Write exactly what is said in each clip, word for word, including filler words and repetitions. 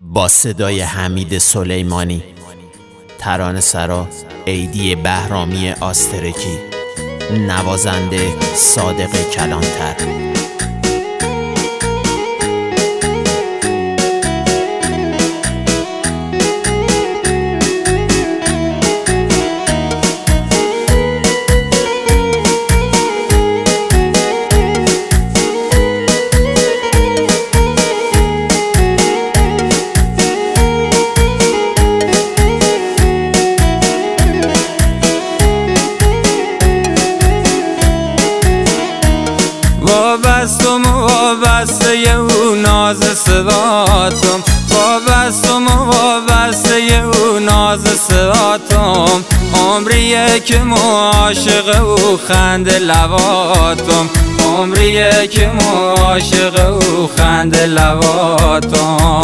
با صدای حمید سلیمانی، ترانه سرا عیدی بهرامی آسترکی، نوازنده صادق کلانتر. وابستم و وابسته او ناز صداتم، وابستم و وابسته او ناز صداتم، عمریه که عاشق او خند لباتم، عمریه که عاشق او خند لباتم.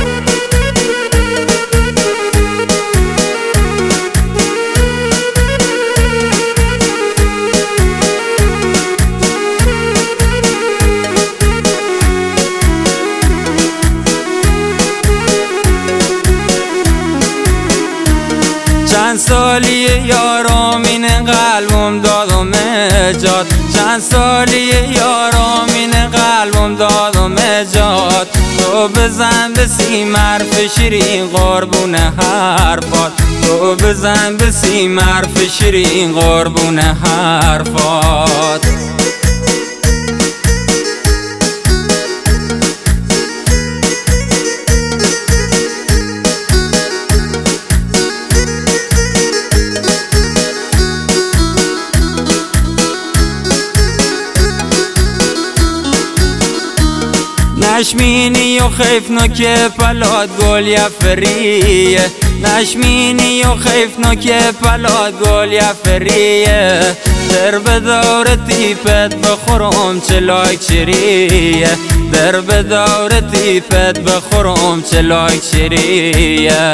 چند سالیه یارم این قلبم دادم اجاد، چند سالیه یارم این قلبم دادم اجاد، تو بزن به سیم حرف شیرین قربون حرفات، تو بزن به سیم حرف شیرین قربون حرفات. نشمینی و خیف که پلاد گل یفریه، نشمینی و خیف که پلاد گل یفریه، در به دور تیپت بخورم چلاک چریه، در به دور تیپت بخورم چلاک چریه.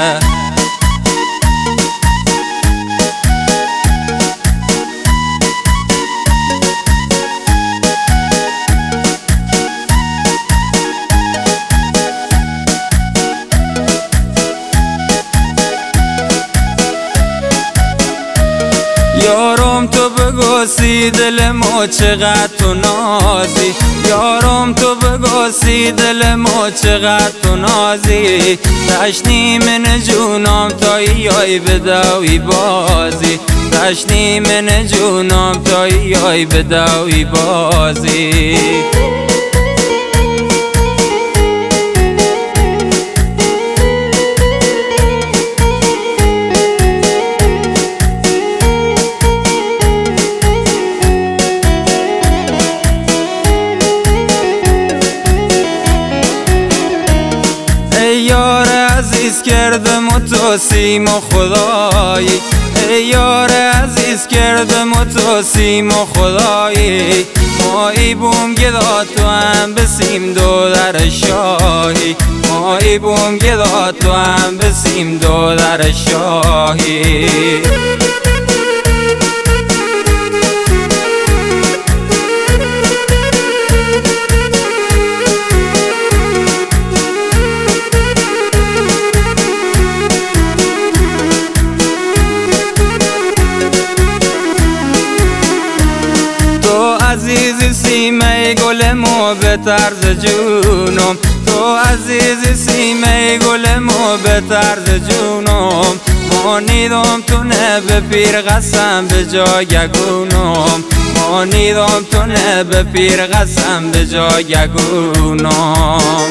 یارم تو بگو سی دل ما چقدر تو نازی، یارم تو بگو سی دل ما چقدر تو نازی، تشنی من جونم تا یای بدوی بازی، تشنی من جونم تا یای بدوی بازی. یار عزیز کردم و تو سیم و خدایی، ای یار عزیز کردم و تو سیم و خدایی، مایی بوم گدا تو هم بسیم دو در شاهی، مایی بوم گدا تو هم بسیم دو در شاهی. عزیزی سیمه گل مو به طرز جونم، تو عزیزی سیمه گل مو به طرز جونم، مانیدم تو نه به پیر قسم به جا گگونم، مانیدم تو نه به پیر قسم به جا گگونم.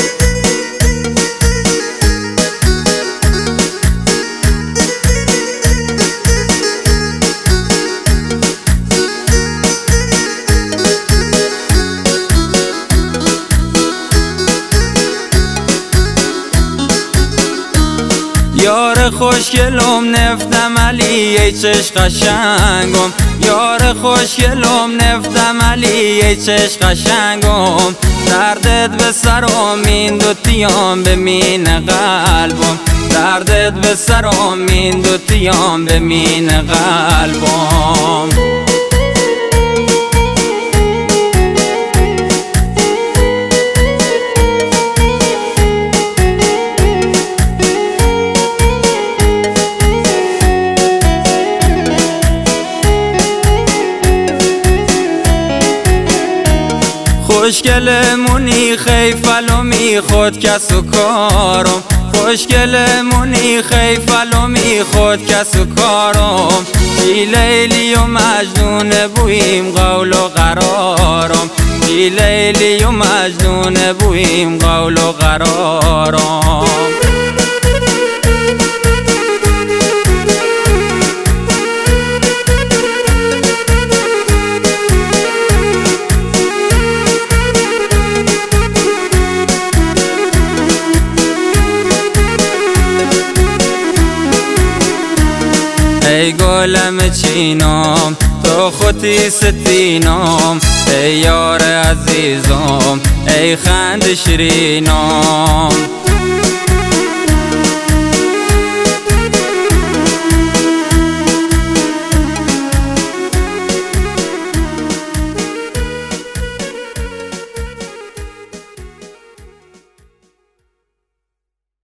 یار خوشگلم نفتم علی ای چش قشنگم، یار خوشگلم نفتم علی ای چش قشنگم، دردت به سرم این دو تیام به مین قلبم، دردت به سرم این دو تیام به مین قلبم. خوشگلمونی خیفلومی خود کس و کارم خوشگلمونی خیفلومی خود کس و کارم بی لیلی و مجنون بویم قول و قرارم بی لیلی و مجنون بویم قول و قرارم ای گلم چینام تو خودی ستینام ای یار عزیزم ای خند شیرینام